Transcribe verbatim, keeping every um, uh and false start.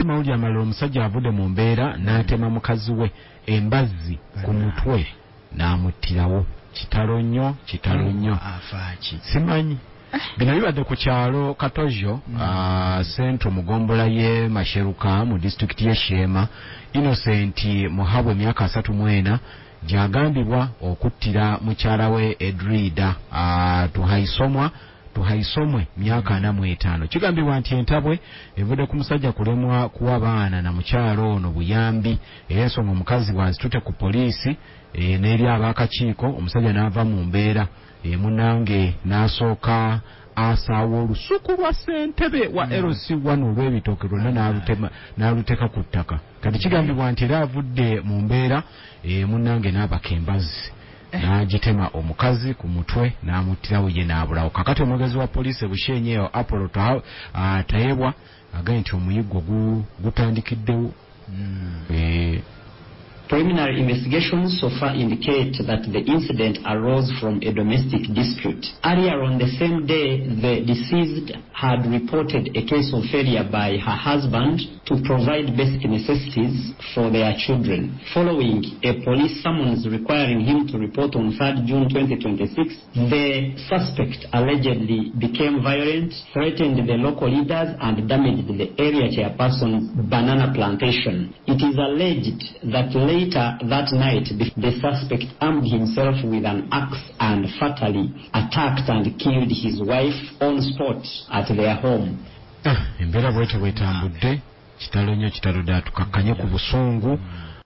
mawuli amalala omusajja avudde mu mbeera n'atema mukazi we embazzi ku mutwe n'amuttirawo. Kitalo nnyo, kitalo nnyo. Simanyi. Bino bibadde ku kyalo Katojo, mm. Centro Mugombola ye Masheruka mu district ye Shema. Innocent Muhabwe emyaka asatu mu ena gyagambibwa okuttira mukyala we Edrida uh, tuhaisomwa tuhaisomwe myaka ana mu etaano. Kigambibwa nti entabwe evudde ku musajja kulemwa kuwa baana na mukyalo ono buyambi eyensonga omukazi bwazitute ku poliisi e, n'eri ab'akakiiko omusajja n'ava mu mbeera e, munange n'asooka asaawa olusuku lwa ssentebe wa L C one olw'ebitooke lwonna n'alutema n'aluteka ku ttaka. Kati kigambibwa nti era avudde mu mbeera e, munange n'abaka embazi n'agitema omukazi ku mutwe n'amuttirawo ye n'abulawo. Kakati omwogezi wa poliisi Bushenyeyo Apollo Tayebwa agambye nti omuyiggo gutandikiddewo. Mm. E, Preliminary investigations so far indicate that the incident arose from a domestic dispute. Earlier on the same day, the deceased had reported a case of failure by her husband to provide basic necessities for their children. Following a police summons requiring him to report on third June twenty twenty-six, the suspect allegedly became violent, threatened the local leaders, and damaged the area chairperson's banana plantation. It is alleged that later that night, the suspect armed himself with an axe and fatally attacked and killed his wife on spot at their home. Ah, embera bwete bwetambudde kitalo nnyo kitalo dda tukakkanye ku busungu